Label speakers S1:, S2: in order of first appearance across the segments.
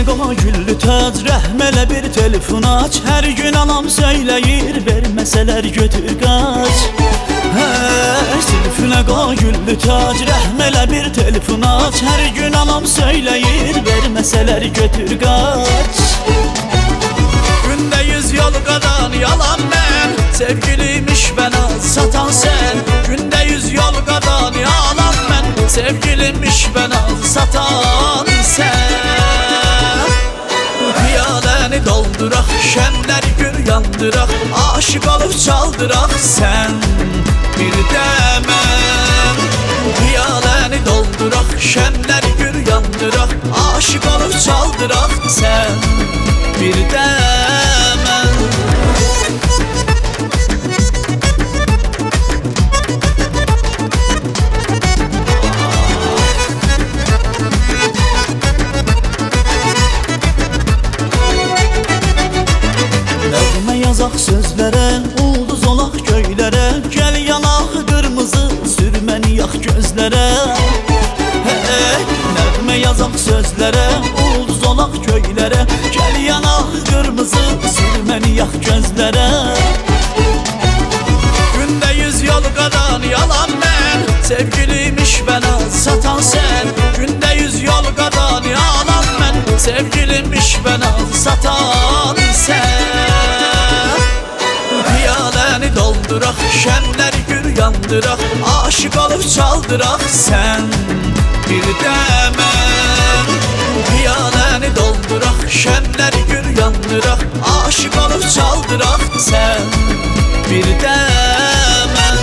S1: qoy güllü tac, rəhm elə bir telefon aç. Hər gün anam söyləyir, verməsələr götür qaç. Zülfünə qoy güllü tac, rəhm elə bir telefon aç. Hər gün anam söyləyir, verməsələr götür qaç. Gündə 100 yol qadan yalan mən, sevgiliymiş bana satan sen. Gündə 100 yol qadan yalan mən, sevgiliymiş bana satan sen. Piyaləni dolduraq, şəmləri gül yandıraq, aşık olub çaldıraq sen bir də mən. Piyaləni dolduraq, şəmləri gül yandıraq, aşık olub çaldıraq sen bir də mən. Nəğmə yazaq sözlərə, ulduz olaq göylərə, gəl yanaq qırmızı, sürməni yax gözlərə. Nəğmə yazaq sözlərə, ulduz olaq göylərə, gəl yanaq qırmızı, sürməni yax gözlərə. Gündə 100 yol qadan yalan mən, sevgiliymiş bana satan sen. Gündə 100 yol qadan yalan mən, sevgiliymiş bana satan sen. Piyaləni dolduraq, şəmləri gül yandıraq, aşık olub çaldıraq sen bir də mən. Piyaləni dolduraq, şəmləri gül yandıraq, aşık olub çaldıraq sen bir də mən.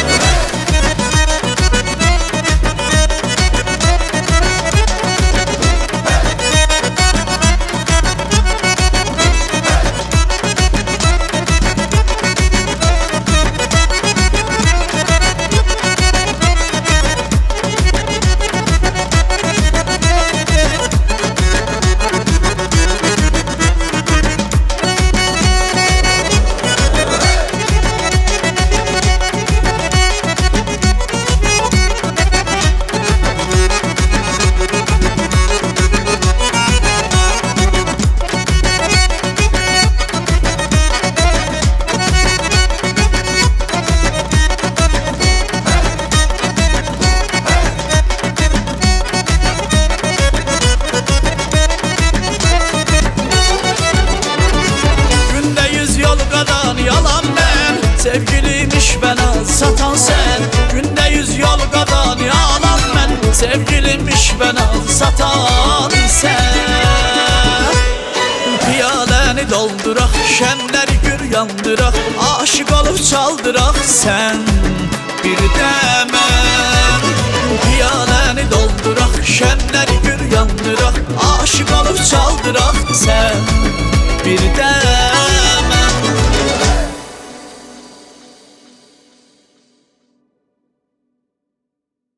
S1: Yalan mən, sevgiliymiş bana satan sen. Gündə 100 yol qadan yalan mən, sevgiliymiş bana satan sen. Piyaləni dolduraq, şəmləri gül yandıraq, aşık olub çaldıraq sen bir də mən. Piyaləni dolduraq, şəmləri gül yandıraq, aşık olub çaldıraq sen bir də